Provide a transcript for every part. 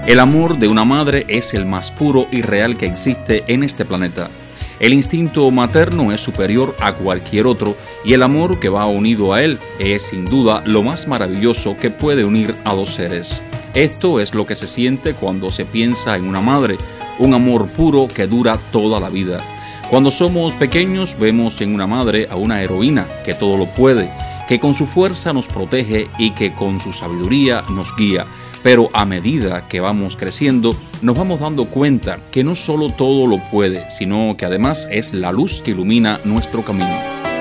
El amor de una madre es el más puro y real que existe en este planeta. El instinto materno es superior a cualquier otro y el amor que va unido a él es sin duda lo más maravilloso que puede unir a dos seres. Esto es lo que se siente cuando se piensa en una madre, un amor puro que dura toda la vida. Cuando somos pequeños vemos en una madre a una heroína que todo lo puede, que con su fuerza nos protege y que con su sabiduría nos guía. Pero a medida que vamos creciendo, nos vamos dando cuenta que no solo todo lo puede, sino que además es la luz que ilumina nuestro camino.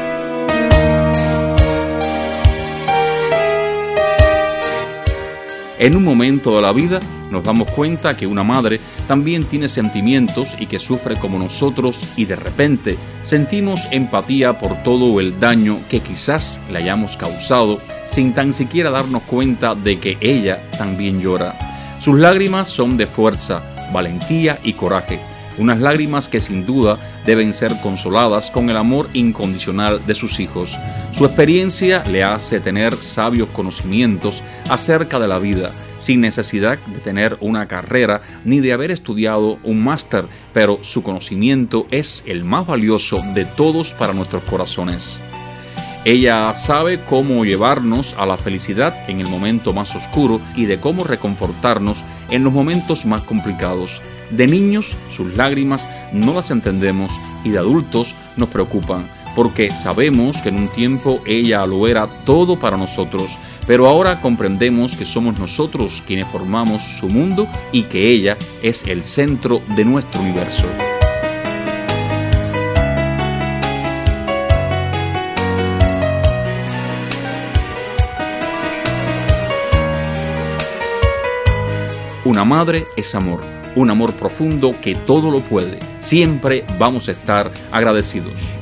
En un momento de la vida nos damos cuenta que una madre también tiene sentimientos y que sufre como nosotros y de repente sentimos empatía por todo el daño que quizás le hayamos causado sin tan siquiera darnos cuenta de que ella también llora. Sus lágrimas son de fuerza, valentía y coraje. Unas lágrimas que sin duda deben ser consoladas con el amor incondicional de sus hijos. Su experiencia le hace tener sabios conocimientos acerca de la vida, sin necesidad de tener una carrera ni de haber estudiado un máster, pero su conocimiento es el más valioso de todos para nuestros corazones. Ella sabe cómo llevarnos a la felicidad en el momento más oscuro y de cómo reconfortarnos en los momentos más complicados. De niños, sus lágrimas no las entendemos y de adultos nos preocupan, porque sabemos que en un tiempo ella lo era todo para nosotros, pero ahora comprendemos que somos nosotros quienes formamos su mundo y que ella es el centro de nuestro universo. Una madre es amor, un amor profundo que todo lo puede. Siempre vamos a estar agradecidos.